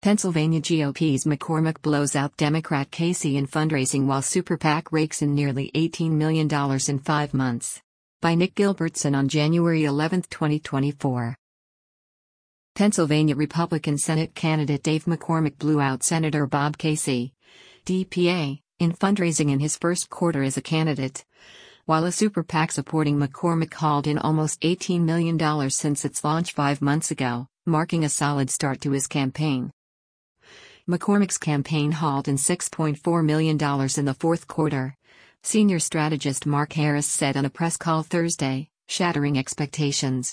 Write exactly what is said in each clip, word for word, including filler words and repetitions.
Pennsylvania G O P's McCormick blows out Democrat Casey in fundraising while Super PAC rakes in nearly eighteen million dollars in five months. By Nick Gilbertson on January eleventh, twenty twenty-four. Pennsylvania Republican Senate candidate Dave McCormick blew out Senator Bob Casey, D P A, in fundraising in his first quarter as a candidate, while a Super PAC supporting McCormick hauled in almost eighteen million dollars since its launch five months ago, marking a solid start to his campaign. McCormick's campaign hauled in six point four million dollars in the fourth quarter, senior strategist Mark Harris said on a press call Thursday, shattering expectations.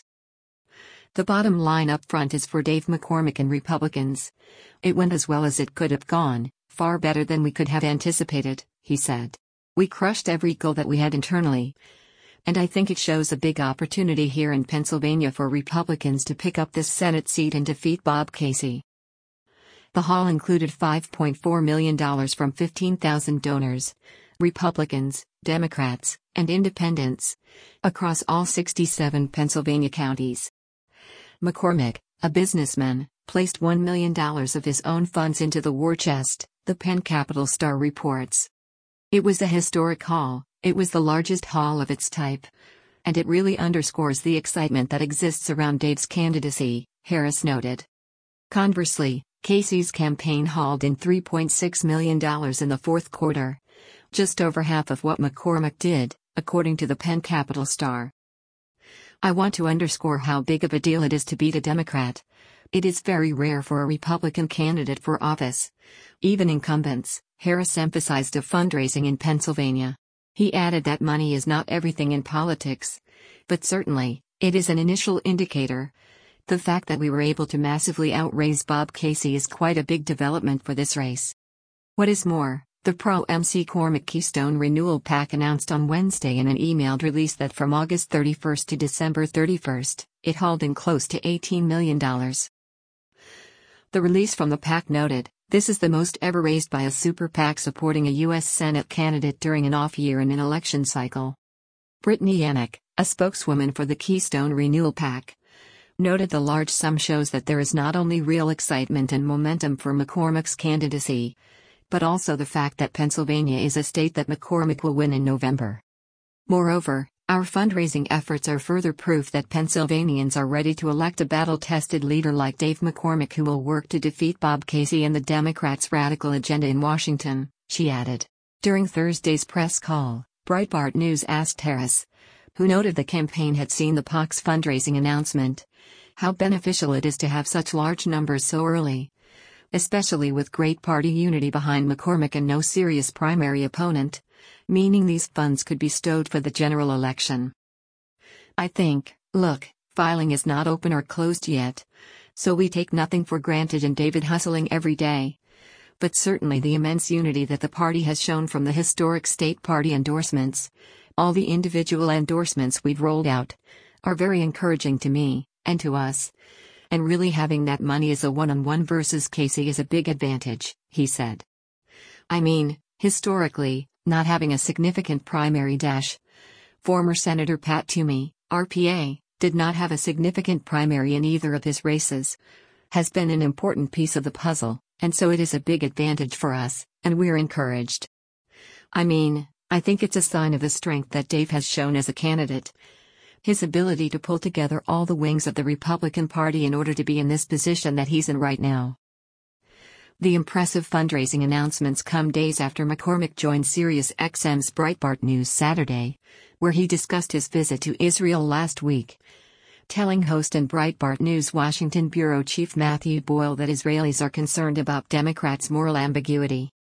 The bottom line up front is for Dave McCormick and Republicans. It went as well as it could have gone, far better than we could have anticipated, he said. We crushed every goal that we had internally. And I think it shows a big opportunity here in Pennsylvania for Republicans to pick up this Senate seat and defeat Bob Casey. The haul included five point four million dollars from fifteen thousand donors, Republicans, Democrats, and Independents, across all sixty-seven Pennsylvania counties. McCormick, a businessman, placed one million dollars of his own funds into the war chest, the Penn Capital Star reports. It was a historic haul, it was the largest haul of its type. And it really underscores the excitement that exists around Dave's candidacy, Harris noted. Conversely, Casey's campaign hauled in three point six million dollars in the fourth quarter, just over half of what McCormick did, according to the Penn Capital Star. I want to underscore how big of a deal it is to beat a Democrat. It is very rare for a Republican candidate for office. Even incumbents, Harris emphasized of fundraising in Pennsylvania. He added that money is not everything in politics. But certainly, it is an initial indicator. The fact that we were able to massively outraise Bob Casey is quite a big development for this race. What is more, the pro-M C Cormac Keystone Renewal PAC announced on Wednesday in an emailed release that from August thirty-first to December thirty-first, it hauled in close to eighteen million dollars. The release from the PAC noted, "This is the most ever raised by a Super PAC supporting a U S Senate candidate during an off year in an election cycle." Brittany Yannick, a spokeswoman for the Keystone Renewal PAC, noted the large sum shows that there is not only real excitement and momentum for McCormick's candidacy, but also the fact that Pennsylvania is a state that McCormick will win in November. Moreover, our fundraising efforts are further proof that Pennsylvanians are ready to elect a battle-tested leader like Dave McCormick who will work to defeat Bob Casey and the Democrats' radical agenda in Washington, she added. During Thursday's press call, Breitbart News asked Harris, who noted the campaign had seen the PAC's fundraising announcement, how beneficial it is to have such large numbers so early, especially with great party unity behind McCormick and no serious primary opponent, meaning these funds could be stowed for the general election. I think, look, filing is not open or closed yet, so we take nothing for granted and David hustling every day. But certainly the immense unity that the party has shown from the historic state party endorsements, all the individual endorsements we've rolled out, are very encouraging to me, and to us. And really having that money as a one-on-one versus Casey is a big advantage, he said. I mean, historically, not having a significant primary dash. Former Senator Pat Toomey, R P A, did not have a significant primary in either of his races. Has been an important piece of the puzzle, and so it is a big advantage for us, and we're encouraged. I mean, I think it's a sign of the strength that Dave has shown as a candidate. His ability to pull together all the wings of the Republican Party in order to be in this position that he's in right now. The impressive fundraising announcements come days after McCormick joined Sirius X M's Breitbart News Saturday, where he discussed his visit to Israel last week, telling host and Breitbart News Washington bureau chief Matthew Boyle that Israelis are concerned about Democrats' moral ambiguity.